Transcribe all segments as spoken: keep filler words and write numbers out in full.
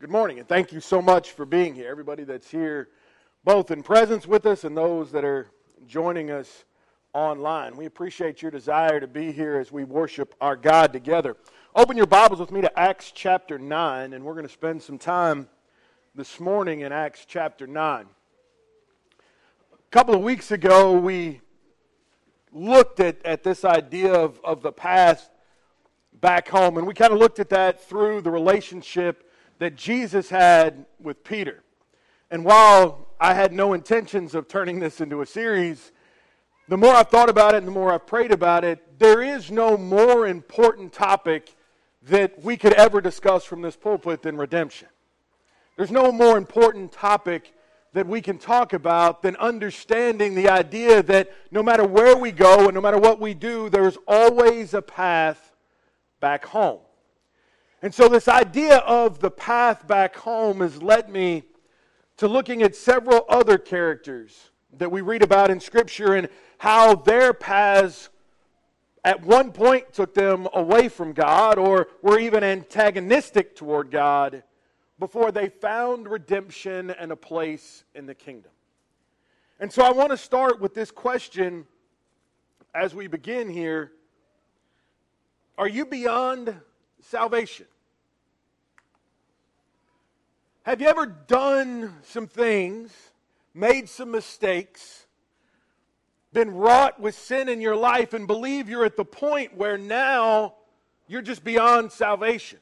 Good morning, and thank you so much for being here. Everybody that's here, both in presence with us and those that are joining us online. We appreciate your desire to be here as we worship our God together. Open your Bibles with me to Acts chapter nine, and we're going to spend some time this morning in Acts chapter nine. A couple of weeks ago, we looked at, at this idea of, of the past back home, and we kind of looked at that through the relationship that Jesus had with Peter. And while I had no intentions of turning this into a series, the more I've thought about it and the more I've prayed about it, there is no more important topic that we could ever discuss from this pulpit than redemption. There's no more important topic that we can talk about than understanding the idea that no matter where we go and no matter what we do, there's always a path back home. And so this idea of the path back home has led me to looking at several other characters that we read about in Scripture and how their paths at one point took them away from God or were even antagonistic toward God before they found redemption and a place in the kingdom. And so I want to start with this question as we begin here. Are you beyond salvation? Have you ever done some things, made some mistakes, been wrought with sin in your life and believe you're at the point where now you're just beyond salvation?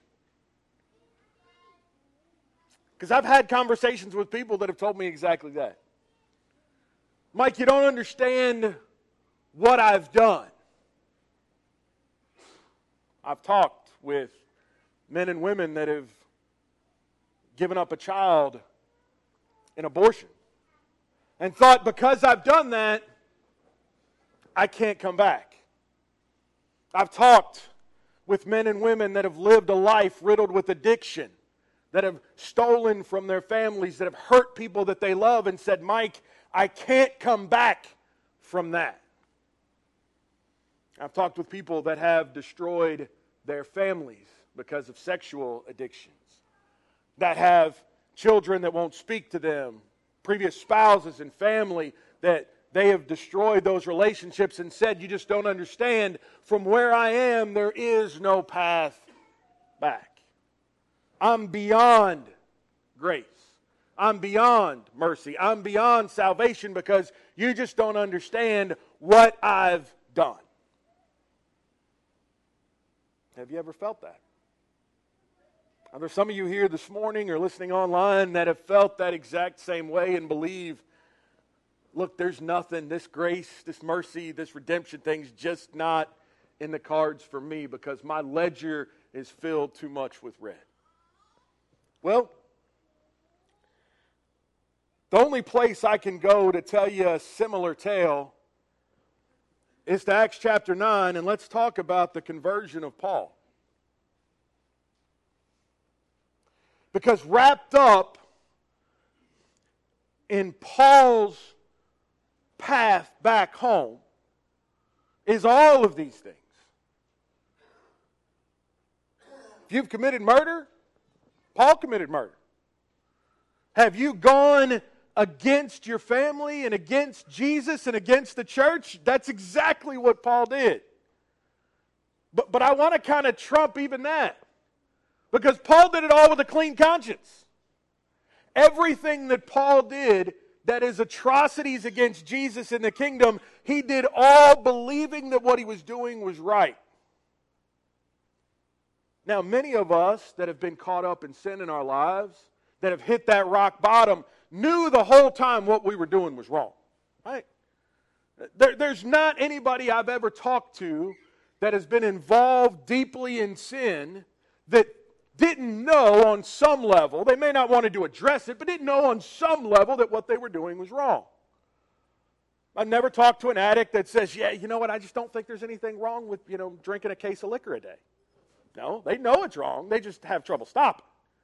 Because I've had conversations with people that have told me exactly that. Mike, you don't understand what I've done. I've talked with men and women that have given up a child in abortion and thought because I've done that, I can't come back. I've talked with men and women that have lived a life riddled with addiction, that have stolen from their families, that have hurt people that they love and said, Mike, I can't come back from that. I've talked with people that have destroyed their families because of sexual addictions, that have children that won't speak to them, previous spouses and family that they have destroyed those relationships and said, you just don't understand. From where I am, there is no path back. I'm beyond grace. I'm beyond mercy. I'm beyond salvation because you just don't understand what I've done. Have you ever felt that? Are there some of you here this morning or listening online that have felt that exact same way and believe, look, there's nothing, this grace, this mercy, this redemption thing's just not in the cards for me because my ledger is filled too much with red? Well, the only place I can go to tell you a similar tale is to Acts chapter nine, and let's talk about the conversion of Paul. Because wrapped up in Paul's path back home is all of these things. If you've committed murder, Paul committed murder. Have you gone against your family and against Jesus and against the church? That's exactly what Paul did. But, but I want to kind of trump even that. Because Paul did it all with a clean conscience. Everything that Paul did that is atrocities against Jesus in the kingdom, he did all believing that what he was doing was right. Now, many of us that have been caught up in sin in our lives, that have hit that rock bottom, knew the whole time what we were doing was wrong. Right? There, there's not anybody I've ever talked to that has been involved deeply in sin that didn't know on some level, they may not want to address it, but didn't know on some level that what they were doing was wrong. I've never talked to an addict that says, yeah, you know what, I just don't think there's anything wrong with, you know, drinking a case of liquor a day. No, they know it's wrong, they just have trouble stopping.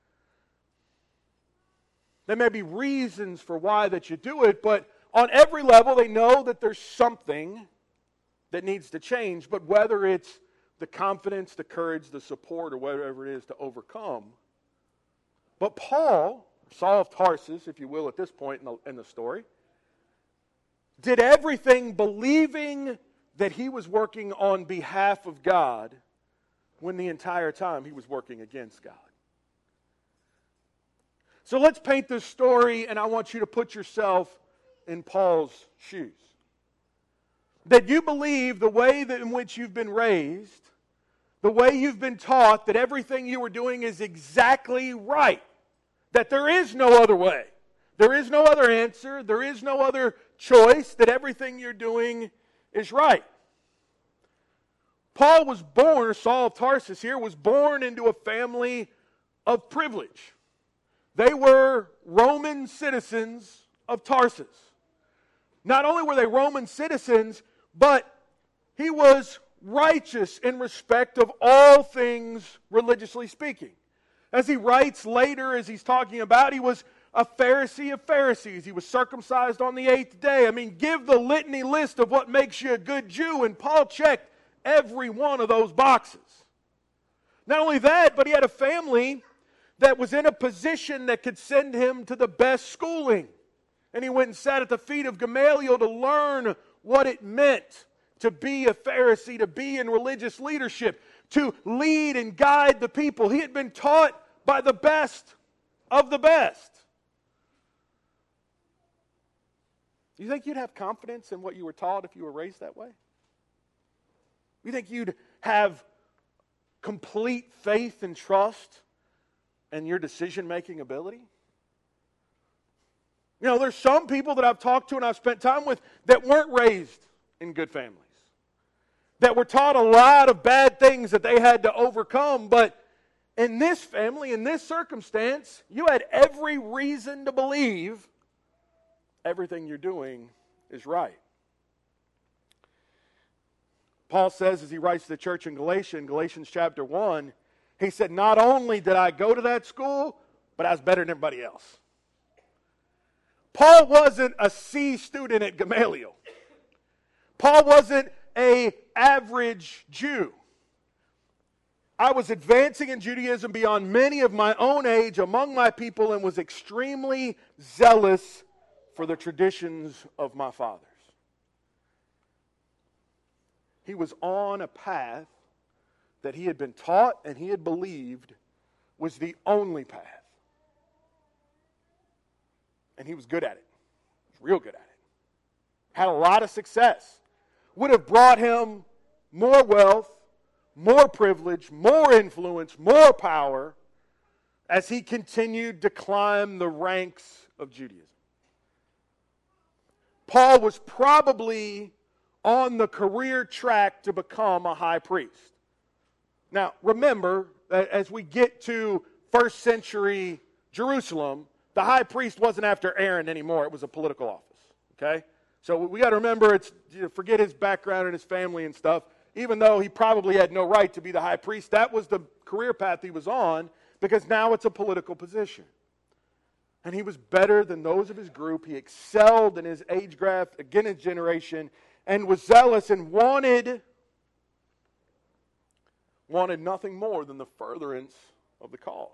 There may be reasons for why that you do it, but on every level they know that there's something that needs to change, but whether it's the confidence, the courage, the support, or whatever it is to overcome, But Paul, Saul of Tarsus, if you will, at this point in the, in the story, did everything believing that he was working on behalf of God when the entire time he was working against God. So let's paint this story, and I want you to put yourself in Paul's shoes. That you believe the way that in which you've been raised, the way you've been taught, that everything you are doing is exactly right. That there is no other way. There is no other answer. There is no other choice. That everything you're doing is right. Paul was born, or Saul of Tarsus here, was born into a family of privilege. They were Roman citizens of Tarsus. Not only were they Roman citizens, but he was righteous in respect of all things religiously speaking. As he writes later, as he's talking about, he was a Pharisee of Pharisees. He was circumcised on the eighth day. I mean, give the litany list of what makes you a good Jew, and Paul checked every one of those boxes. Not only that, but he had a family that was in a position that could send him to the best schooling. And he went and sat at the feet of Gamaliel to learn what it meant to be a Pharisee, to be in religious leadership, to lead and guide the people. He had been taught by the best of the best. You think you'd have confidence in what you were taught if you were raised that way? You think you'd have complete faith and trust in your decision-making ability? You know, there's some people that I've talked to and I've spent time with that weren't raised in good families, that were taught a lot of bad things that they had to overcome, but in this family, in this circumstance, you had every reason to believe everything you're doing is right. Paul says, as he writes to the church in Galatia, in Galatians chapter one, he said, not only did I go to that school, but I was better than everybody else. Paul wasn't a C student at Gamaliel. Paul wasn't an average Jew. I was advancing in Judaism beyond many of my own age among my people and was extremely zealous for the traditions of my fathers. He was on a path that he had been taught and he had believed was the only path. And he was good at it. He was real good at it. Had a lot of success. Would have brought him more wealth, more privilege, more influence, more power as he continued to climb the ranks of Judaism. Paul was probably on the career track to become a high priest. Now, remember, as we get to first century Jerusalem, the high priest wasn't after Aaron anymore. It was a political office, okay? So we got to remember, it's you know, forget his background and his family and stuff. Even though he probably had no right to be the high priest, that was the career path he was on, because now it's a political position. And he was better than those of his group. He excelled in his age graph, again his generation, and was zealous and wanted, wanted nothing more than the furtherance of the cause.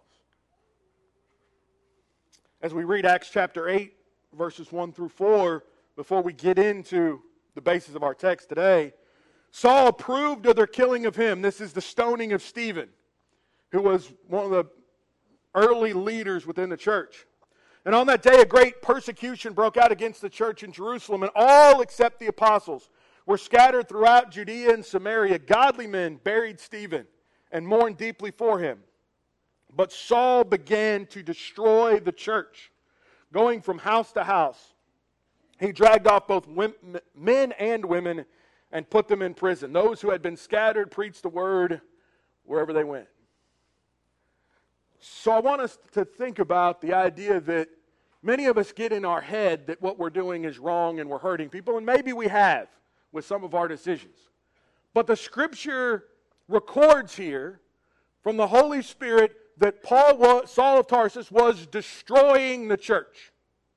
As we read Acts chapter eight, verses one through four, before we get into the basis of our text today, Saul approved of their killing of him. This is the stoning of Stephen, who was one of the early leaders within the church. And on that day, a great persecution broke out against the church in Jerusalem, and all except the apostles were scattered throughout Judea and Samaria. Godly men buried Stephen and mourned deeply for him. But Saul began to destroy the church, going from house to house. He dragged off both men and women and put them in prison. Those who had been scattered preached the word wherever they went. So I want us to think about the idea that many of us get in our head that what we're doing is wrong and we're hurting people, and maybe we have with some of our decisions. But the Scripture records here from the Holy Spirit that Paul was, Saul of Tarsus was destroying the church.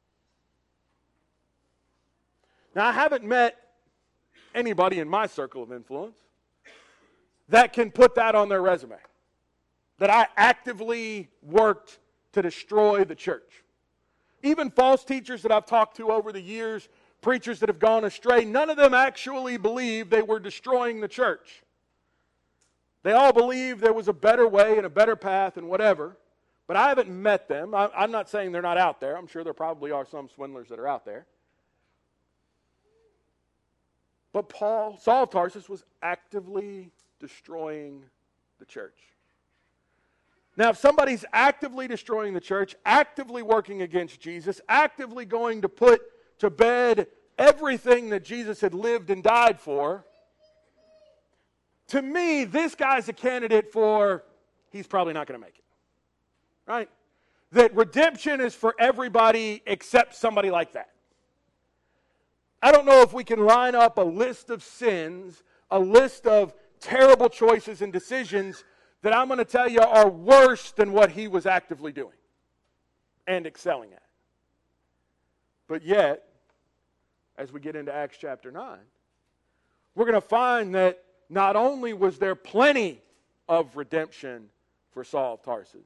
Now, I haven't met anybody in my circle of influence that can put that on their resume. That I actively worked to destroy the church. Even false teachers that I've talked to over the years, preachers that have gone astray, none of them actually believed they were destroying the church. They all believed there was a better way and a better path and whatever. But I haven't met them. I, I'm not saying they're not out there. I'm sure there probably are some swindlers that are out there. But Paul, Saul of Tarsus, was actively destroying the church. Now, if somebody's actively destroying the church, actively working against Jesus, actively going to put to bed everything that Jesus had lived and died for, to me, this guy's a candidate for, he's probably not going to make it. Right? That redemption is for everybody except somebody like that. I don't know if we can line up a list of sins, a list of terrible choices and decisions that I'm going to tell you are worse than what he was actively doing and excelling at. But yet, as we get into Acts chapter nine, we're going to find that not only was there plenty of redemption for Saul of Tarsus,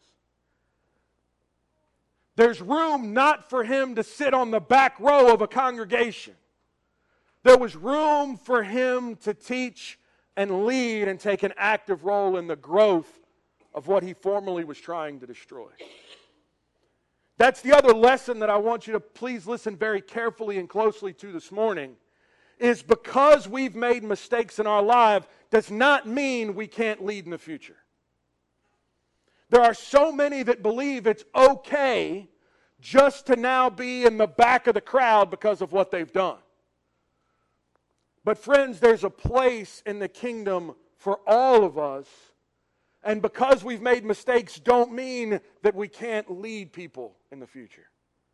there's room not for him to sit on the back row of a congregation. There was room for him to teach and lead and take an active role in the growth of what he formerly was trying to destroy. That's the other lesson that I want you to please listen very carefully and closely to this morning, is because we've made mistakes in our life does not mean we can't lead in the future. There are so many that believe it's okay just to now be in the back of the crowd because of what they've done. But friends, there's a place in the kingdom for all of us. And because we've made mistakes don't mean that we can't lead people in the future.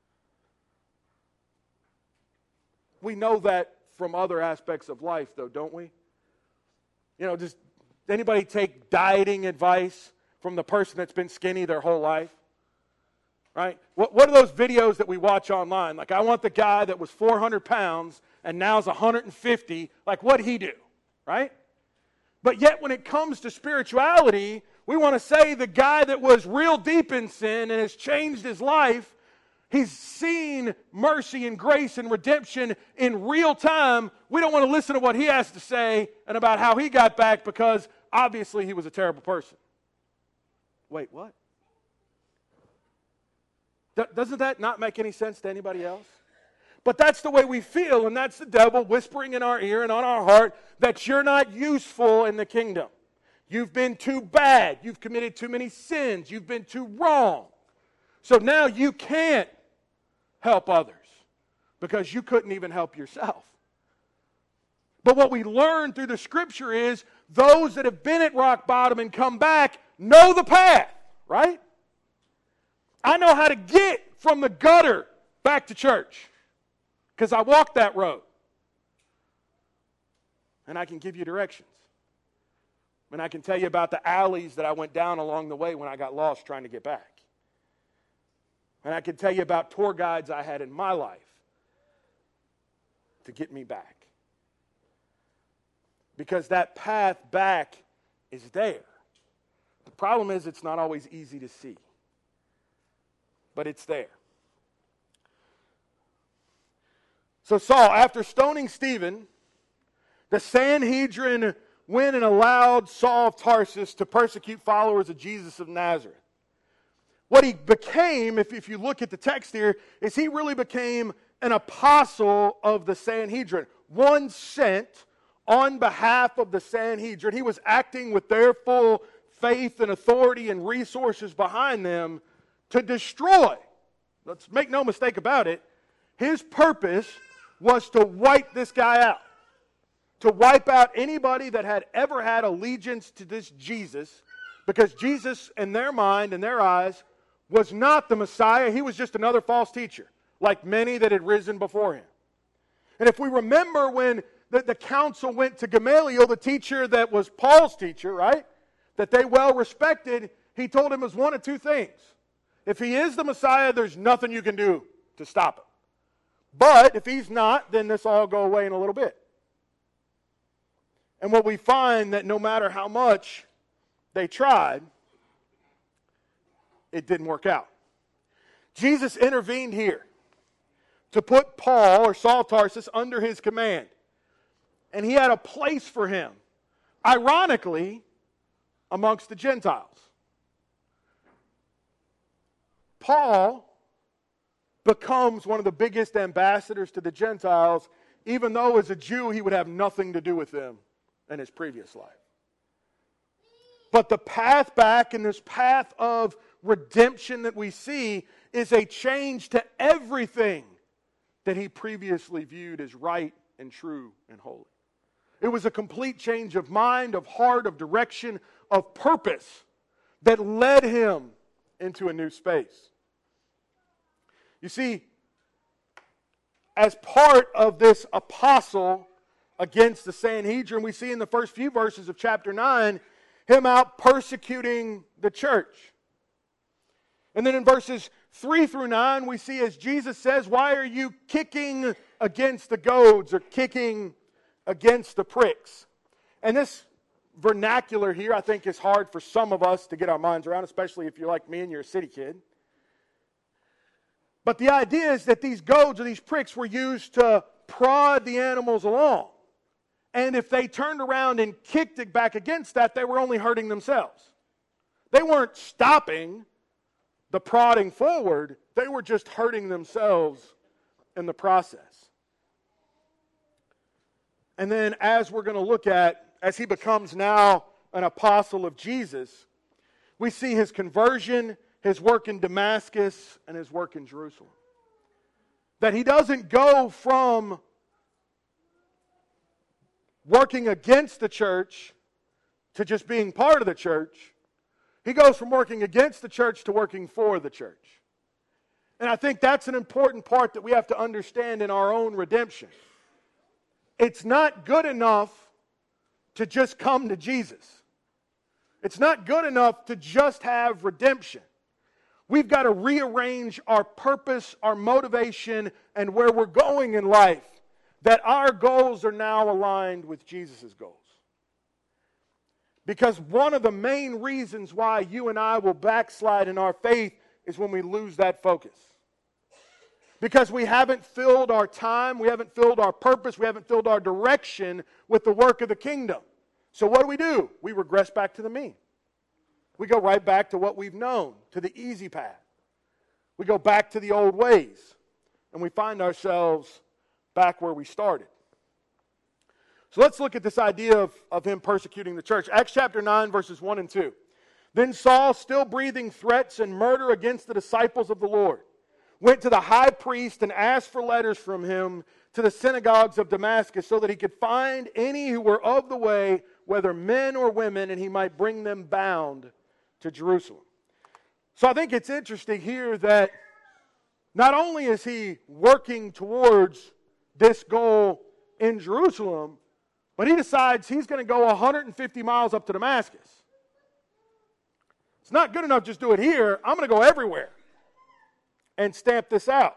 We know that from other aspects of life, though, don't we? You know, does anybody take dieting advice from the person that's been skinny their whole life? Right? What, what are those videos that we watch online? Like, I want the guy that was four hundred pounds and now is one hundred fifty. Like, what'd he do? Right? But yet when it comes to spirituality, we want to say the guy that was real deep in sin and has changed his life, he's seen mercy and grace and redemption in real time. We don't want to listen to what he has to say and about how he got back because obviously he was a terrible person. Wait, what? Doesn't that not make any sense to anybody else? But that's the way we feel, and that's the devil whispering in our ear and on our heart that you're not useful in the kingdom. You've been too bad. You've committed too many sins. You've been too wrong. So now you can't help others because you couldn't even help yourself. But what we learn through the Scripture is those that have been at rock bottom and come back know the path, right? I know how to get from the gutter back to church because I walked that road. And I can give you directions. And I can tell you about the alleys that I went down along the way when I got lost trying to get back. And I can tell you about tour guides I had in my life to get me back. Because that path back is there. The problem is it's not always easy to see. But it's there. So Saul, after stoning Stephen, the Sanhedrin went and allowed Saul of Tarsus to persecute followers of Jesus of Nazareth. What he became, if, if you look at the text here, is he really became an apostle of the Sanhedrin. One sent on behalf of the Sanhedrin. He was acting with their full faith and authority and resources behind them to destroy. Let's make no mistake about it. His purpose was to wipe this guy out. To wipe out anybody that had ever had allegiance to this Jesus, because Jesus, in their mind, in their eyes, was not the Messiah. He was just another false teacher, like many that had risen before him. And if we remember when the, the council went to Gamaliel, the teacher that was Paul's teacher, right, that they well respected, he told him it was one of two things. If he is the Messiah, there's nothing you can do to stop him. But if he's not, then this will all go away in a little bit. And what we find that no matter how much they tried, it didn't work out. Jesus intervened here to put Paul, or Saul of Tarsus, under his command. And he had a place for him, ironically, amongst the Gentiles. Paul becomes one of the biggest ambassadors to the Gentiles, even though as a Jew he would have nothing to do with them in his previous life. But the path back and this path of redemption that we see is a change to everything that he previously viewed as right and true and holy. It was a complete change of mind, of heart, of direction, of purpose that led him into a new space. You see, as part of this apostle against the Sanhedrin, we see in the first few verses of chapter nine, him out persecuting the church. And then in verses three through nine, we see as Jesus says, why are you kicking against the goads or kicking against the pricks? And this vernacular here, I think, is hard for some of us to get our minds around, especially if you're like me and you're a city kid. But the idea is that these goads or these pricks were used to prod the animals along. And if they turned around and kicked it back against that, they were only hurting themselves. They weren't stopping the prodding forward. They were just hurting themselves in the process. And then as we're going to look at, as he becomes now an apostle of Jesus, we see his conversion, his work in Damascus, and his work in Jerusalem. That he doesn't go from working against the church to just being part of the church. He goes from working against the church to working for the church. And I think that's an important part that we have to understand in our own redemption. It's not good enough to just come to Jesus. It's not good enough to just have redemption. We've got to rearrange our purpose, our motivation, and where we're going in life, that our goals are now aligned with Jesus' goals. Because one of the main reasons why you and I will backslide in our faith is when we lose that focus. Because we haven't filled our time, we haven't filled our purpose, we haven't filled our direction with the work of the kingdom. So what do we do? We regress back to the mean. We go right back to what we've known, to the easy path. We go back to the old ways, and we find ourselves back where we started. So let's look at this idea of, of him persecuting the church. Acts chapter nine, verses one and two. Then Saul, still breathing threats and murder against the disciples of the Lord, went to the high priest and asked for letters from him to the synagogues of Damascus so that he could find any who were of the way, whether men or women, and he might bring them bound to Jerusalem. So I think it's interesting here that not only is he working towards this goal in Jerusalem, but he decides he's going to go one hundred fifty miles up to Damascus. It's not good enough just do it here. I'm going to go everywhere and stamp this out.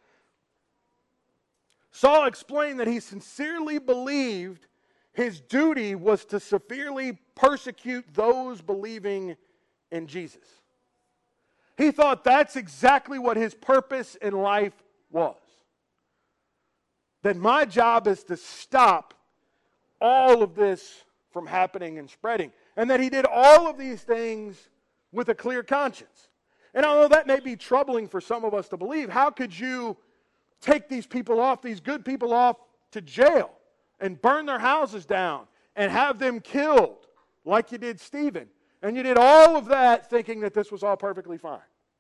Saul explained that he sincerely believed his duty was to severely persecute those believing in Jesus. He thought that's exactly what his purpose in life was. That my job is to stop all of this from happening and spreading. And that he did all of these things with a clear conscience. And although that may be troubling for some of us to believe, how could you take these people off, these good people off to jail and burn their houses down and have them killed like you did Stephen? And you did all of that thinking that this was all perfectly fine.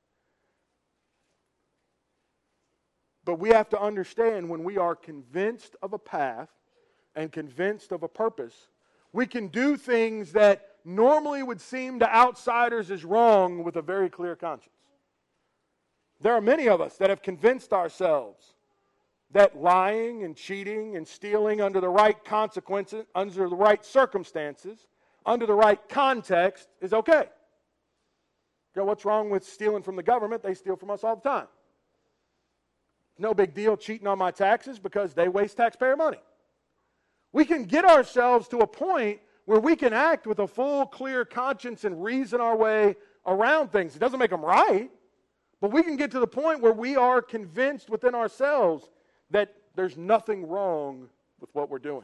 But we have to understand when we are convinced of a path and convinced of a purpose, we can do things that normally would seem to outsiders as wrong with a very clear conscience. There are many of us that have convinced ourselves that lying and cheating and stealing under the right consequences, under the right circumstances, under the right context is okay. You know, what's wrong with stealing from the government? They steal from us all the time. No big deal cheating on my taxes because they waste taxpayer money. We can get ourselves to a point where we can act with a full, clear conscience and reason our way around things. It doesn't make them right, But we can get to the point where we are convinced within ourselves that there's nothing wrong with what we're doing.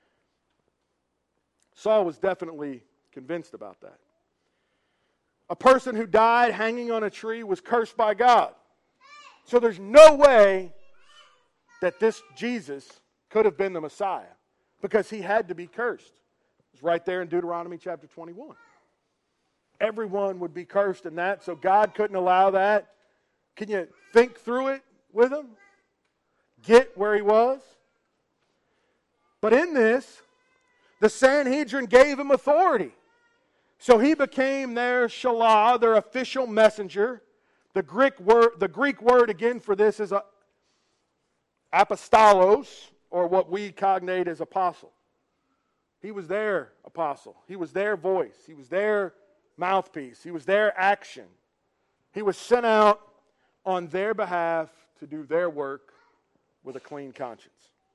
Saul was definitely convinced about that. A person who died hanging on a tree was cursed by God. So there's no way that this Jesus could have been the Messiah, because he had to be cursed. It's right there in Deuteronomy chapter twenty-one. Everyone would be cursed in that, so God couldn't allow that. Can you think through it with him? Get where he was? But in this, the Sanhedrin gave him authority. So he became their shalah, their official messenger. The Greek word, the Greek word again for this is a, apostolos, or what we cognate as apostle. He was their apostle. He was their voice. He was their mouthpiece. He was their action. He was sent out on their behalf to do their work with a clean conscience.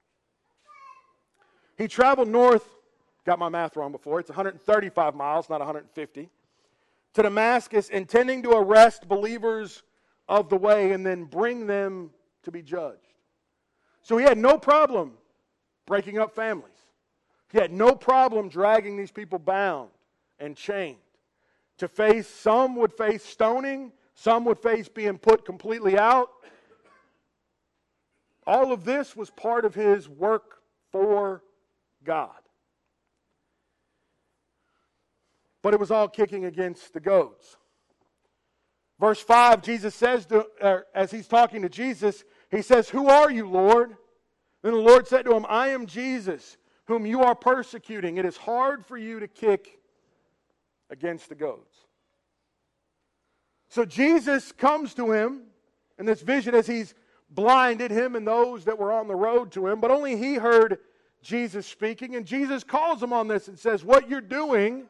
He traveled north, got my math wrong before, it's one hundred thirty-five miles, not one hundred fifty, to Damascus, intending to arrest believers of the way and then bring them to be judged. So he had no problem breaking up families. He had no problem dragging these people bound and chained to face, some would face stoning, some would face being put completely out. All of this was part of his work for God. But it was all kicking against the goads. Verse five, Jesus says, to, uh, as he's talking to Jesus, he says, "Who are you, Lord?" Then the Lord said to him, "I am Jesus, whom you are persecuting. It is hard for you to kick against the goads." So Jesus comes to him in this vision as he's blinded, him and those that were on the road to him, but only he heard Jesus speaking, and Jesus calls him on this and says, "What you're doing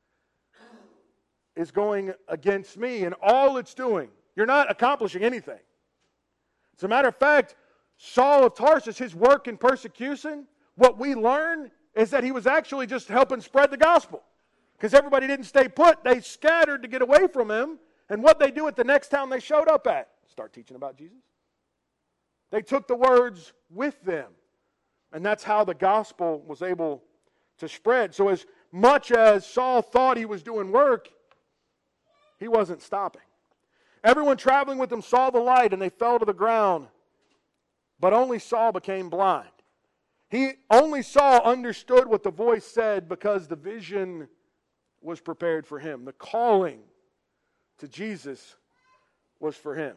is going against me, and all it's doing, you're not accomplishing anything." As a matter of fact, Saul of Tarsus, his work in persecution, what we learn is that he was actually just helping spread the gospel. Because everybody didn't stay put. They scattered to get away from him. And what they do at the next town they showed up at? Start teaching about Jesus. They took the words with them. And that's how the gospel was able to spread. So as much as Saul thought he was doing work, he wasn't stopping. Everyone traveling with him saw the light and they fell to the ground. But only Saul became blind. He only Saul understood what the voice said because the vision was prepared for him. The calling to Jesus was for him.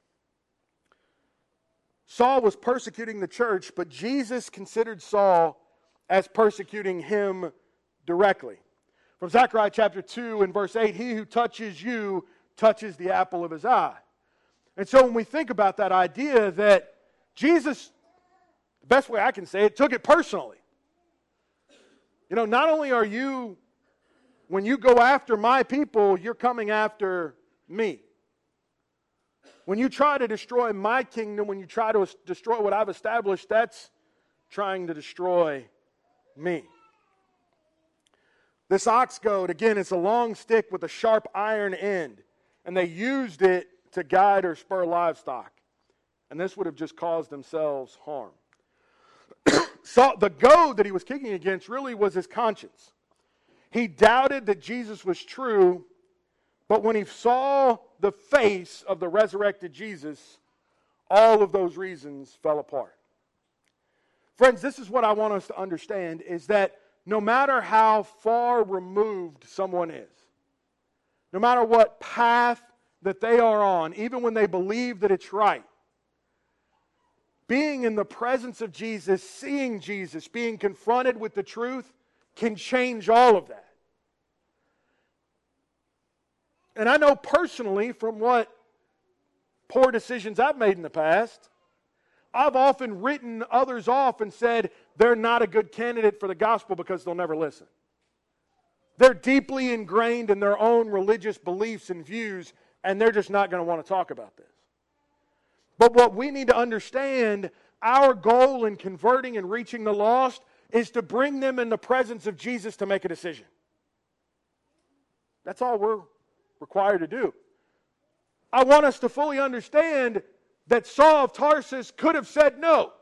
Saul was persecuting the church, but Jesus considered Saul as persecuting him directly. From Zechariah chapter two and verse eight, "He who touches you touches the apple of his eye." And so when we think about that idea that Jesus, the best way I can say it, took it personally. You know, not only are you, when you go after my people, you're coming after me. When you try to destroy my kingdom, when you try to destroy what I've established, that's trying to destroy me. This ox goad, again, it's a long stick with a sharp iron end. And they used it to guide or spur livestock. And this would have just caused themselves harm. So the goad that he was kicking against really was his conscience. He doubted that Jesus was true, but when he saw the face of the resurrected Jesus, all of those reasons fell apart. Friends, this is what I want us to understand, is that no matter how far removed someone is, no matter what path that they are on, even when they believe that it's right, being in the presence of Jesus, seeing Jesus, being confronted with the truth can change all of that. And I know personally from what poor decisions I've made in the past, I've often written others off and said they're not a good candidate for the gospel because they'll never listen. They're deeply ingrained in their own religious beliefs and views, and they're just not going to want to talk about this. But what we need to understand, our goal in converting and reaching the lost is to bring them in the presence of Jesus to make a decision. That's all we're required to do. I want us to fully understand that Saul of Tarsus could have said no.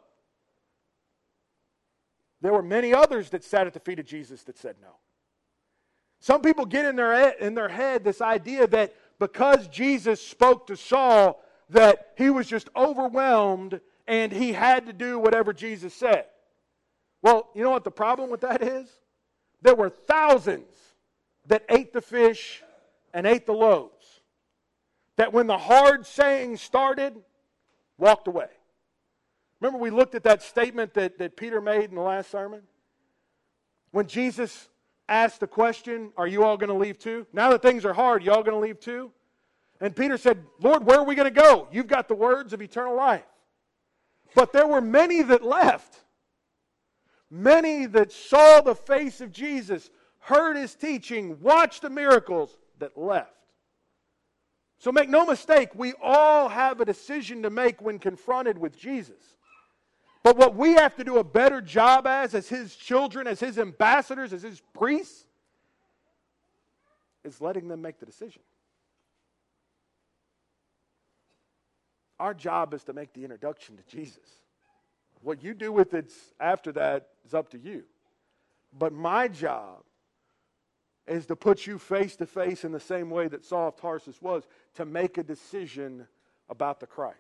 There were many others that sat at the feet of Jesus that said no. Some people get in their, in their head this idea that because Jesus spoke to Saul, that he was just overwhelmed and he had to do whatever Jesus said. Well, you know what the problem with that is? There were thousands that ate the fish and ate the loaves, that when the hard saying started, walked away. Remember we looked at that statement that, that Peter made in the last sermon? When Jesus asked the question, are you all going to leave too? Now that things are hard, you all going to leave too? And Peter said, Lord, where are we going to go? You've got the words of eternal life. But there were many that left. Many that saw the face of Jesus, heard his teaching, watched the miracles, that left. So make no mistake, we all have a decision to make when confronted with Jesus. But what we have to do a better job as, as his children, as his ambassadors, as his priests, is letting them make the decision. Our job is to make the introduction to Jesus. What you do with it after that is up to you. But my job is to put you face to face in the same way that Saul of Tarsus was, to make a decision about the Christ.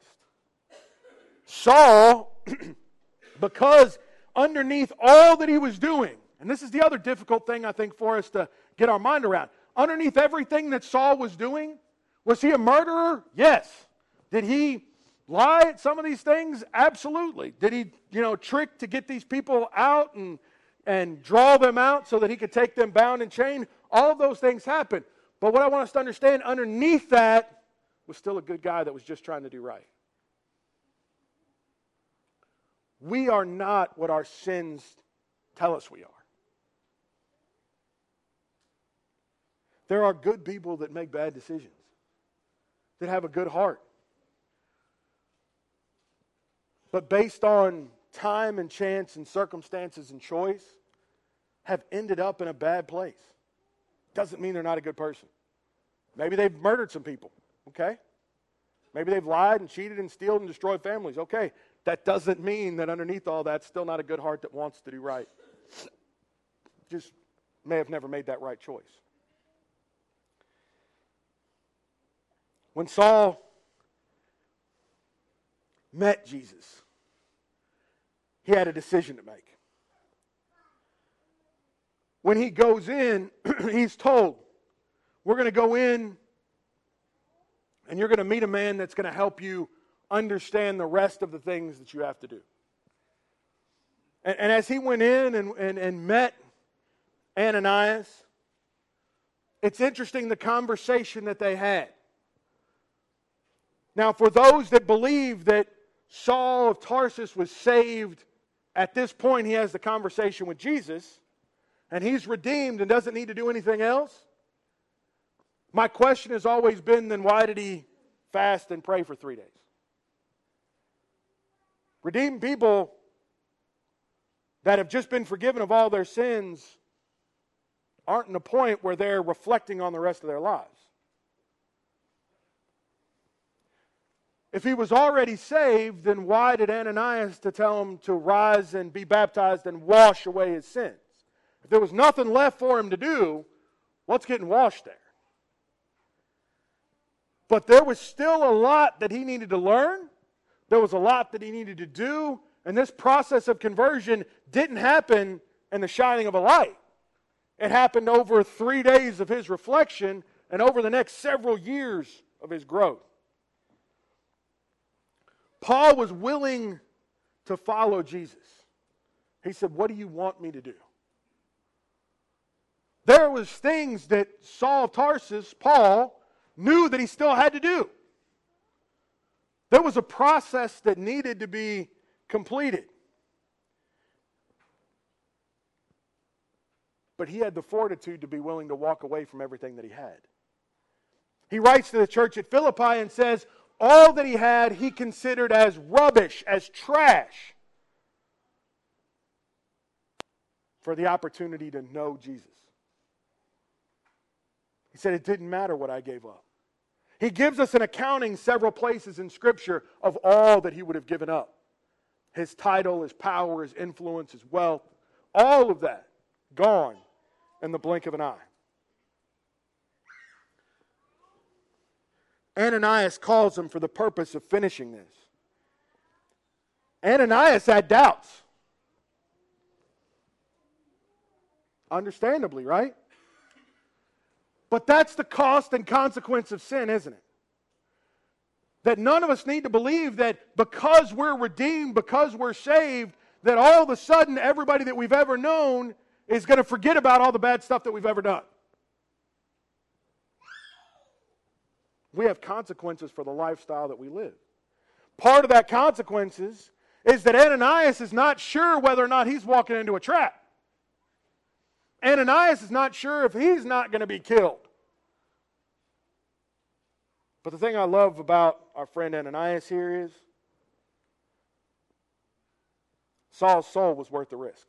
Saul, because underneath all that he was doing, and this is the other difficult thing I think for us to get our mind around, underneath everything that Saul was doing, was he a murderer? Yes. Did he lie at some of these things? Absolutely. Did he, you know, trick to get these people out and, and draw them out so that he could take them bound and chained? All of those things happened. But what I want us to understand, underneath that was still a good guy that was just trying to do right. We are not what our sins tell us we are. There are good people that make bad decisions, that have a good heart. But based on time and chance and circumstances and choice, have ended up in a bad place. Doesn't mean they're not a good person. Maybe they've murdered some people, okay? Maybe they've lied and cheated and stealed and destroyed families, okay? That doesn't mean that underneath all that, still not a good heart that wants to do right. Just may have never made that right choice. When Saul met Jesus, he had a decision to make. When he goes in, he's told, we're going to go in and you're going to meet a man that's going to help you understand the rest of the things that you have to do. And, and as he went in and, and, and met Ananias, it's interesting the conversation that they had. Now, for those that believe that Saul of Tarsus was saved, at this point he has the conversation with Jesus, and he's redeemed and doesn't need to do anything else. My question has always been, then why did he fast and pray for three days? Redeemed people that have just been forgiven of all their sins aren't in a point where they're reflecting on the rest of their lives. If he was already saved, then why did Ananias to tell him to rise and be baptized and wash away his sins? If there was nothing left for him to do, what's getting washed there? But there was still a lot that he needed to learn. There was a lot that he needed to do. And this process of conversion didn't happen in the shining of a light. It happened over three days of his reflection and over the next several years of his growth. Paul was willing to follow Jesus. He said, what do you want me to do? There was things that Saul of Tarsus, Paul, knew that he still had to do. There was a process that needed to be completed. But he had the fortitude to be willing to walk away from everything that he had. He writes to the church at Philippi and says, all that he had he considered as rubbish, as trash, for the opportunity to know Jesus. He said, it didn't matter what I gave up. He gives us an accounting several places in Scripture of all that he would have given up. His title, his power, his influence, his wealth, all of that gone in the blink of an eye. Ananias calls him for the purpose of finishing this. Ananias had doubts. Understandably, right? But that's the cost and consequence of sin, isn't it? That none of us need to believe that because we're redeemed, because we're saved, that all of a sudden everybody that we've ever known is going to forget about all the bad stuff that we've ever done. We have consequences for the lifestyle that we live. Part of that consequences is that Ananias is not sure whether or not he's walking into a trap. Ananias is not sure if he's not going to be killed. But the thing I love about our friend Ananias here is Saul's soul was worth the risk.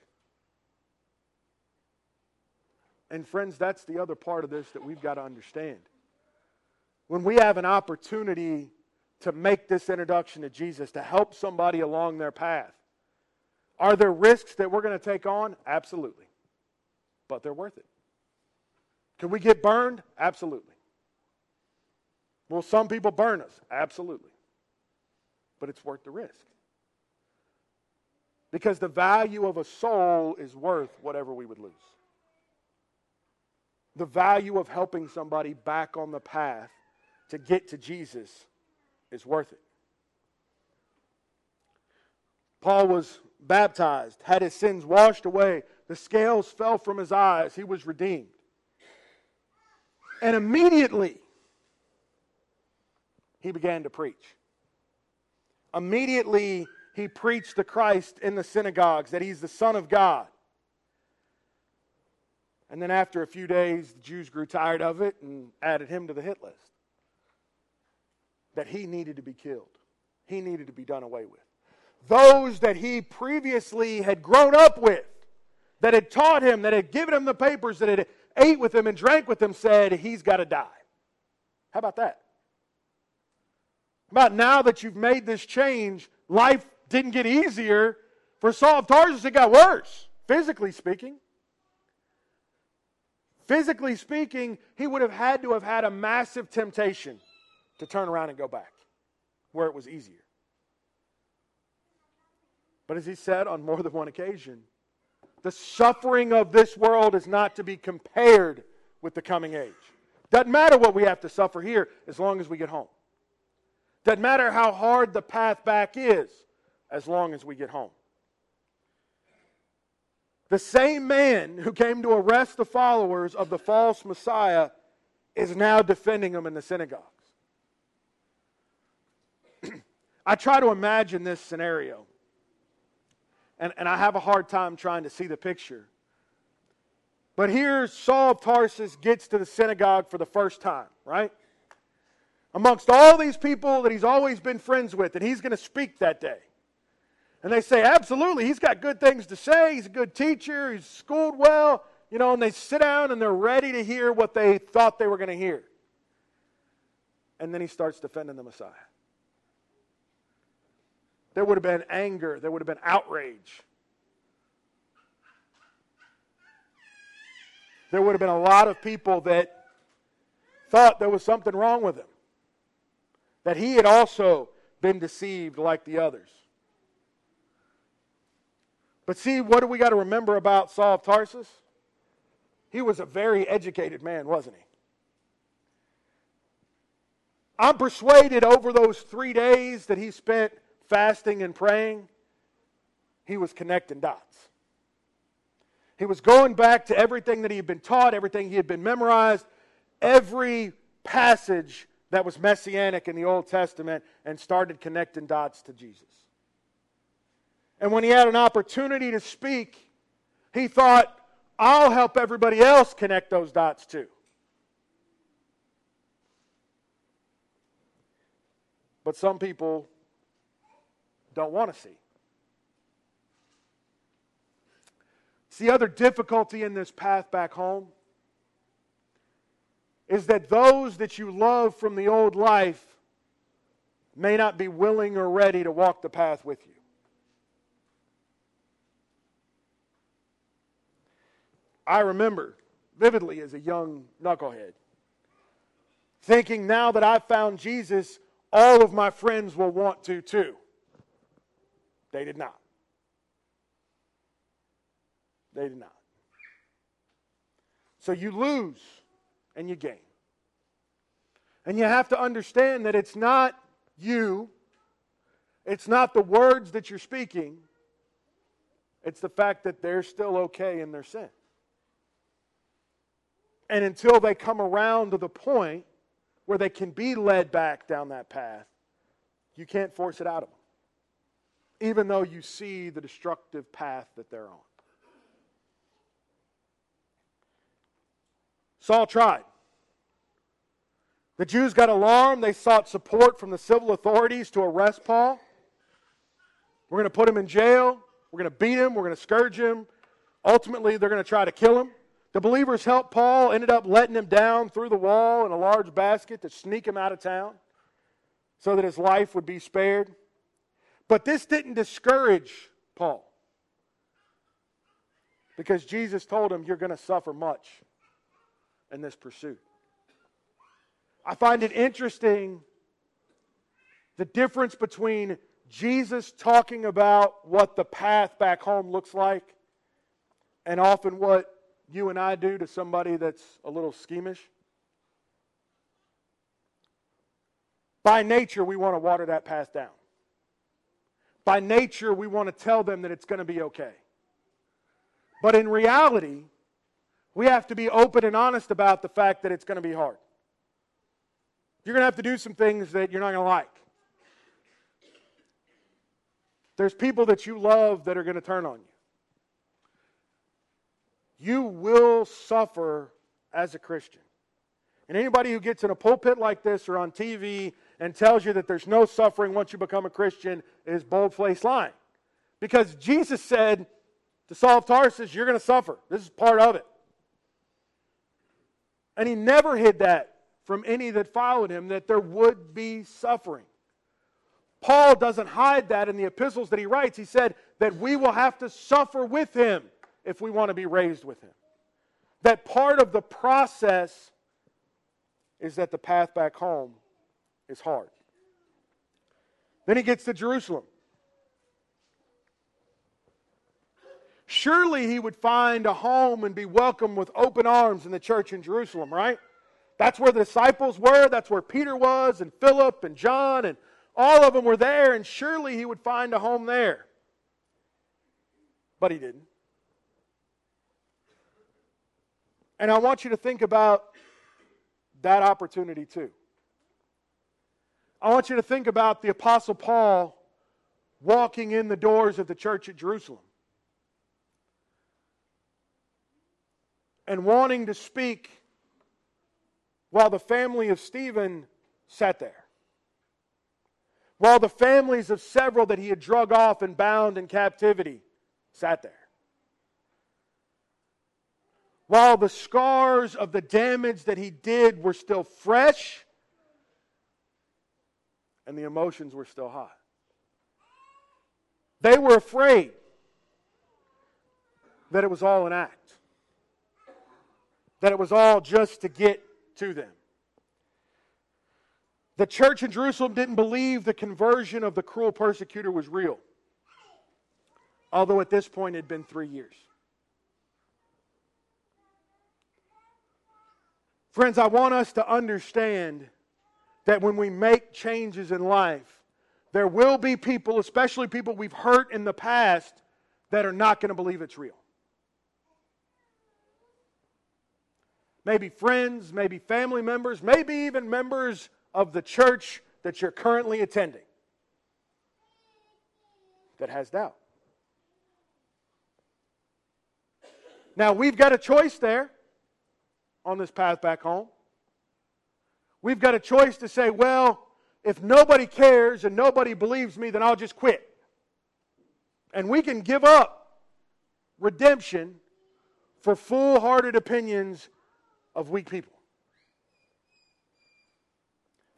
And friends, that's the other part of this that we've got to understand. When we have an opportunity to make this introduction to Jesus, to help somebody along their path, are there risks that we're going to take on? Absolutely. But they're worth it. Can we get burned? Absolutely. Will some people burn us? Absolutely. But it's worth the risk. Because the value of a soul is worth whatever we would lose. The value of helping somebody back on the path to get to Jesus is worth it. Paul was baptized, had his sins washed away, the scales fell from his eyes, he was redeemed. And immediately, he began to preach. Immediately, he preached the Christ in the synagogues, that he's the Son of God. And then after a few days, the Jews grew tired of it and added him to the hit list. That he needed to be killed. He needed to be done away with. Those that he previously had grown up with, that had taught him, that had given him the papers, that had ate with him and drank with him, said, he's got to die. How about that? How about now that you've made this change, life didn't get easier. For Saul of Tarsus, it got worse, physically speaking. Physically speaking, he would have had to have had a massive temptation to turn around and go back where it was easier. But as he said on more than one occasion, the suffering of this world is not to be compared with the coming age. Doesn't matter what we have to suffer here as long as we get home. Doesn't matter how hard the path back is as long as we get home. The same man who came to arrest the followers of the false Messiah is now defending them in the synagogues. I try to imagine this scenario, and, and I have a hard time trying to see the picture. But here Saul of Tarsus gets to the synagogue for the first time, right? Amongst all these people that he's always been friends with, and he's going to speak that day. And they say, absolutely, he's got good things to say, he's a good teacher, he's schooled well, you know, and they sit down and they're ready to hear what they thought they were going to hear. And then he starts defending the Messiah. There would have been anger, there would have been outrage. There would have been a lot of people that thought there was something wrong with him. That he had also been deceived like the others. But see, what do we got to remember about Saul of Tarsus? He was a very educated man, wasn't he? I'm persuaded over those three days that he spent fasting and praying, he was connecting dots. He was going back to everything that he had been taught, everything he had been memorized, every passage that was messianic in the Old Testament, and started connecting dots to Jesus. And when he had an opportunity to speak, he thought, I'll help everybody else connect those dots too. But some people don't want to see. See, the other difficulty in this path back home is that those that you love from the old life may not be willing or ready to walk the path with you. I remember vividly as a young knucklehead thinking, now that I've found Jesus, all of my friends will want to too. They did not. They did not. So you lose and you gain. And you have to understand that it's not you, it's not the words that you're speaking, it's the fact that they're still okay in their sin. And until they come around to the point where they can be led back down that path, you can't force it out of them, even though you see the destructive path that they're on. Saul tried. The Jews got alarmed. They sought support from the civil authorities to arrest Paul. We're going to put him in jail. We're going to beat him. We're going to scourge him. Ultimately, they're going to try to kill him. The believers helped Paul, ended up letting him down through the wall in a large basket to sneak him out of town so that his life would be spared. But this didn't discourage Paul, because Jesus told him, you're going to suffer much in this pursuit. I find it interesting the difference between Jesus talking about what the path back home looks like and often what you and I do to somebody that's a little schemish. By nature, we want to water that path down. By nature, we want to tell them that it's going to be okay. But in reality, we have to be open and honest about the fact that it's going to be hard. You're going to have to do some things that you're not going to like. There's people that you love that are going to turn on you. You will suffer as a Christian. And anybody who gets in a pulpit like this or on T V and tells you that there's no suffering once you become a Christian is bold-faced lying. Because Jesus said to Saul of Tarsus, you're going to suffer. This is part of it. And he never hid that from any that followed him, that there would be suffering. Paul doesn't hide that in the epistles that he writes. He said that we will have to suffer with him if we want to be raised with him. That part of the process is that the path back home is hard. Then he gets to Jerusalem. Surely he would find a home and be welcomed with open arms in the church in Jerusalem, right? That's where the disciples were. That's where Peter was, and Philip and John, and all of them were there, and surely he would find a home there. But he didn't. And I want you to think about that opportunity too. I want you to think about the Apostle Paul walking in the doors of the church at Jerusalem and wanting to speak while the family of Stephen sat there, while the families of several that he had drug off and bound in captivity sat there, while the scars of the damage that he did were still fresh and the emotions were still hot. They were afraid that it was all an act, that it was all just to get to them. The church in Jerusalem didn't believe the conversion of the cruel persecutor was real, although at this point it had been three years. Friends, I want us to understand that when we make changes in life, there will be people, especially people we've hurt in the past, that are not going to believe it's real. Maybe friends, maybe family members, maybe even members of the church that you're currently attending that has doubt. Now, we've got a choice there on this path back home. We've got a choice to say, well, if nobody cares and nobody believes me, then I'll just quit. And we can give up redemption for full-hearted opinions of weak people.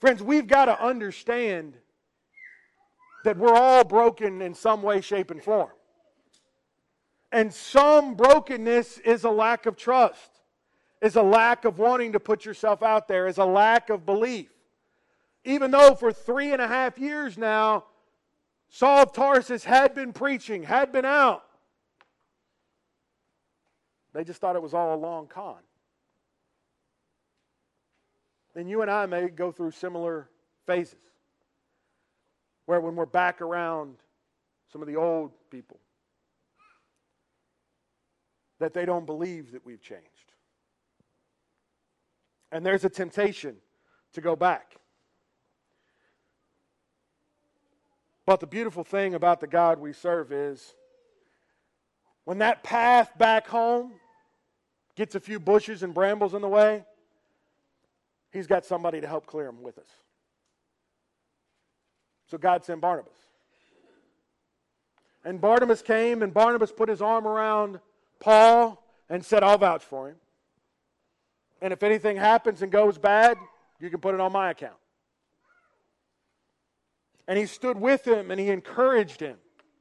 Friends, we've got to understand that we're all broken in some way, shape, and form. And some brokenness is a lack of trust, is a lack of wanting to put yourself out there, is a lack of belief. Even though for three and a half years now, Saul of Tarsus had been preaching, had been out. They just thought it was all a long con. And you and I may go through similar phases, where when we're back around some of the old people, that they don't believe that we've changed. And there's a temptation to go back. But the beautiful thing about the God we serve is, when that path back home gets a few bushes and brambles in the way, He's got somebody to help clear them with us. So God sent Barnabas. And Barnabas came, and Barnabas put his arm around Paul and said, I'll vouch for him. And if anything happens and goes bad, you can put it on my account. And he stood with him and he encouraged him.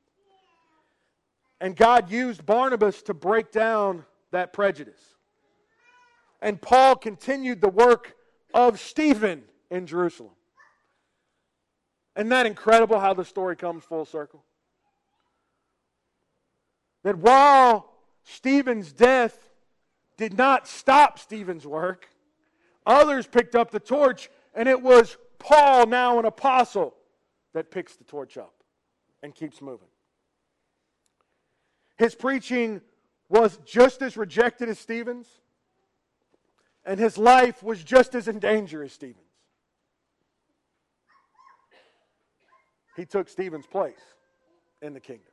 And God used Barnabas to break down that prejudice. And Paul continued the work of Stephen in Jerusalem. Isn't that incredible how the story comes full circle? That while Stephen's death did not stop Stephen's work, others picked up the torch, and it was Paul, now an apostle, that picks the torch up and keeps moving. His preaching was just as rejected as Stephen's, and his life was just as in danger as Stephen's. He took Stephen's place in the kingdom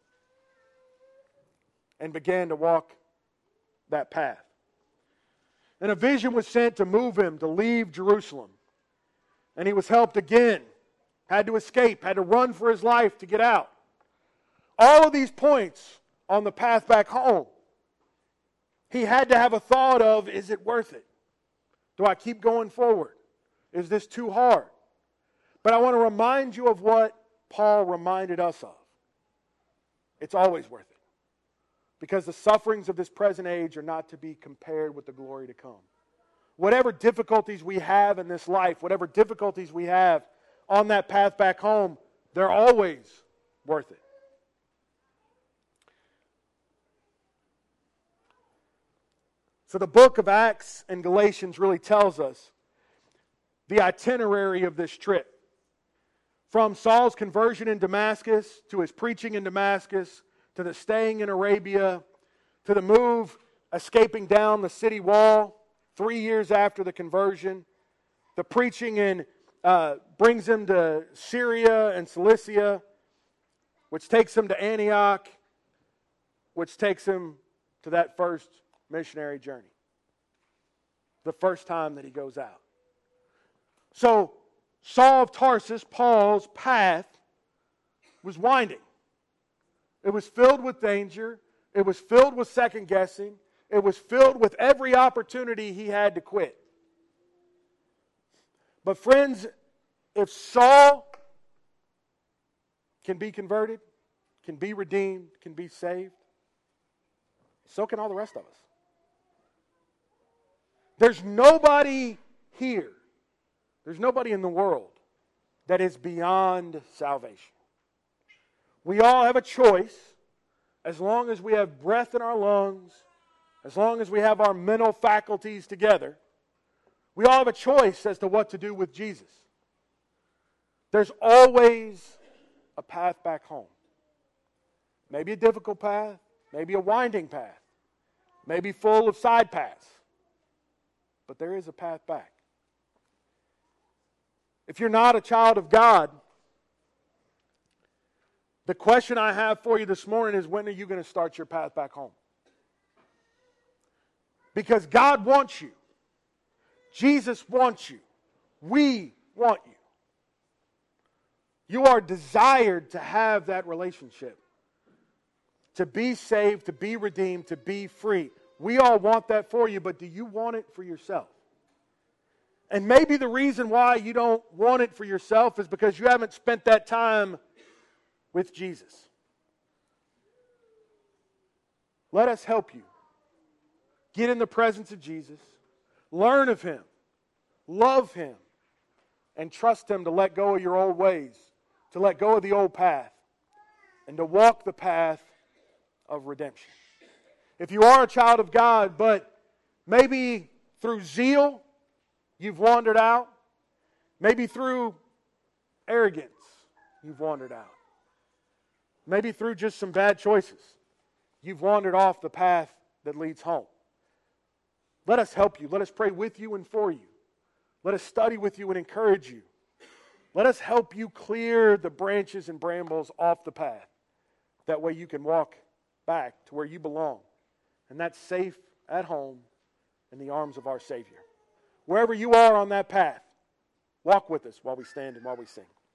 and began to walk that path. And a vision was sent to move him to leave Jerusalem. And he was helped again, had to escape, had to run for his life to get out. All of these points on the path back home, he had to have a thought of, is it worth it? Do I keep going forward? Is this too hard? But I want to remind you of what Paul reminded us of. It's always worth it. Because the sufferings of this present age are not to be compared with the glory to come. Whatever difficulties we have in this life, whatever difficulties we have on that path back home, they're always worth it. So the book of Acts and Galatians really tells us the itinerary of this trip. From Saul's conversion in Damascus, to his preaching in Damascus, to the staying in Arabia, to the move escaping down the city wall three years after the conversion, the preaching in uh, brings him to Syria and Cilicia, which takes him to Antioch, which takes him to that first missionary journey. The first time that he goes out. So, Saul of Tarsus, Paul's path, was winding. It was filled with danger. It was filled with second guessing. It was filled with every opportunity he had to quit. But friends, if Saul can be converted, can be redeemed, can be saved, so can all the rest of us. There's nobody here, there's nobody in the world that is beyond salvation. We all have a choice, as long as we have breath in our lungs, as long as we have our mental faculties together, we all have a choice as to what to do with Jesus. There's always a path back home. Maybe a difficult path, maybe a winding path, maybe full of side paths. But there is a path back. If you're not a child of God, the question I have for you this morning is, when are you going to start your path back home? Because God wants you. Jesus wants you. We want you. You are desired to have that relationship. To be saved, to be redeemed, to be free. We all want that for you, but do you want it for yourself? And maybe the reason why you don't want it for yourself is because you haven't spent that time with Jesus. Let us help you. Get in the presence of Jesus. Learn of Him. Love Him. And trust Him to let go of your old ways. To let go of the old path. And to walk the path of redemption. If you are a child of God, but maybe through zeal, you've wandered out. Maybe through arrogance, you've wandered out. Maybe through just some bad choices, you've wandered off the path that leads home. Let us help you. Let us pray with you and for you. Let us study with you and encourage you. Let us help you clear the branches and brambles off the path. That way you can walk back to where you belong. And that's safe at home in the arms of our Savior. Wherever you are on that path, walk with us while we stand and while we sing.